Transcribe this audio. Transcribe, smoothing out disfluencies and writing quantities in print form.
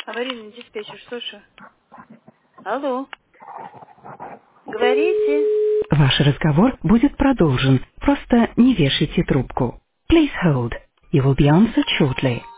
Аварийный диспетчер, слушаю. Алло, говорите. Ваш разговор будет продолжен. Просто не вешайте трубку. Please hold. You will be answered shortly.